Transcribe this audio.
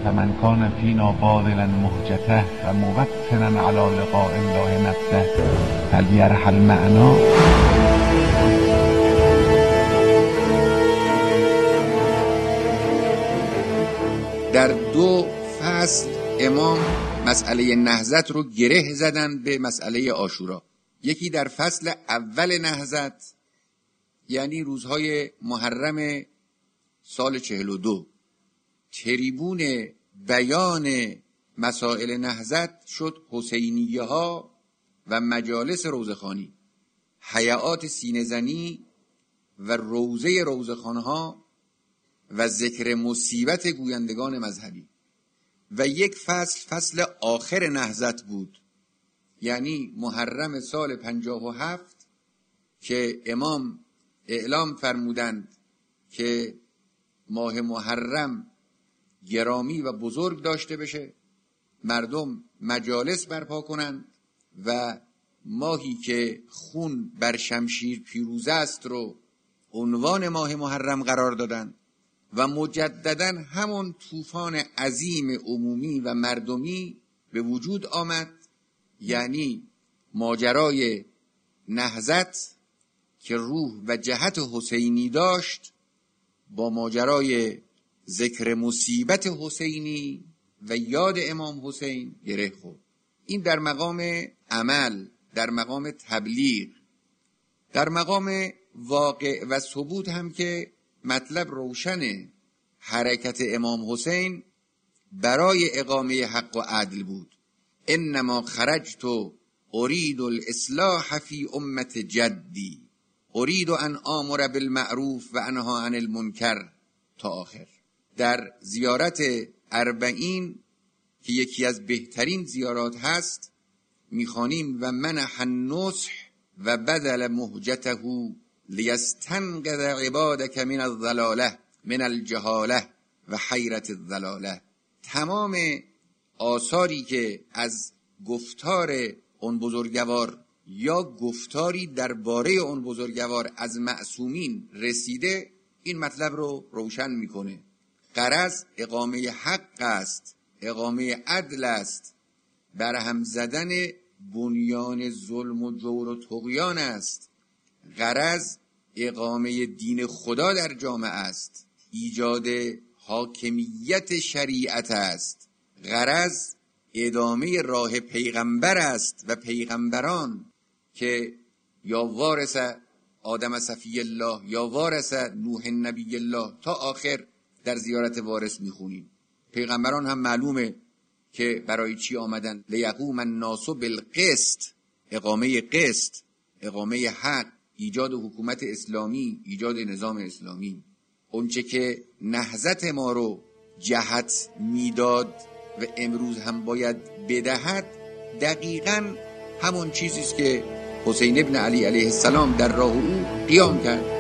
فمن کان فینا باذلا مهجته و موطنا علی لقاء الله نفسه فلیرحل معنا. در 2 فصل امام مسئله نهضت رو گره زدن به مسئله عاشورا. یکی در فصل اول نهضت، یعنی روزهای محرم سال 42، تریبون بیان مسائل نهضت شد حسینیه ها و مجالس روزخوانی، هیئات سینه‌زنی و روزه روزخوانها و ذکر مصیبت گویندگان مذهبی. و یک فصل آخر نهضت بود، یعنی محرم سال 57 که امام اعلام فرمودند که ماه محرم گرامی و بزرگ داشته بشه، مردم مجالس برپا کنند و ماهی که خون بر شمشیر پیروزه است رو عنوان ماه محرم قرار دادند و مجدداً همون طوفان عظیم عمومی و مردمی به وجود آمد، یعنی ماجرای نهضت که روح و جهت حسینی داشت با ماجرای ذکر مصیبت حسینی و یاد امام حسین گره خورد. این در مقام عمل، در مقام تبلیغ. در مقام واقع و ثبوت هم که مطلب روشنه، حرکت امام حسین برای اقامه حق و عدل بود. انما خرجت اريد الاصلاح فی امت جدی اريد ان آمر بالمعروف و انها عن المنکر تا آخر. در زیارت 40 که یکی از بهترین زیارات هست میخوانیم و منح النصح و بدل مهجته لیستنقذ عبادک من الضلاله من الجهاله و حیرت الضلاله. تمام آثاری که از گفتار اون بزرگوار یا گفتاری درباره اون بزرگوار از معصومین رسیده این مطلب رو روشن میکنه. غرض اقامه حق است، اقامه عدل است، برهم زدن بنیان ظلم و جور و طغیان است. غرض اقامه دین خدا در جامعه است، ایجاد حاکمیت شریعت است. غرض ادامه راه پیغمبر است و پیغمبران که یا وارث آدم صفی الله یا وارث نوح نبی الله تا آخر در زیارت وارث میخونیم. پیغمبران هم معلومه که برای چی آمدن، لیقوم الناس بالقسط، اقامه قسط، اقامه حق، ایجاد حکومت اسلامی، ایجاد نظام اسلامی. اونچه که نهضت ما رو جهت میداد و امروز هم باید بدهد دقیقاً همون چیزیست که حسین ابن علی علیه السلام در راه او قیام کرد.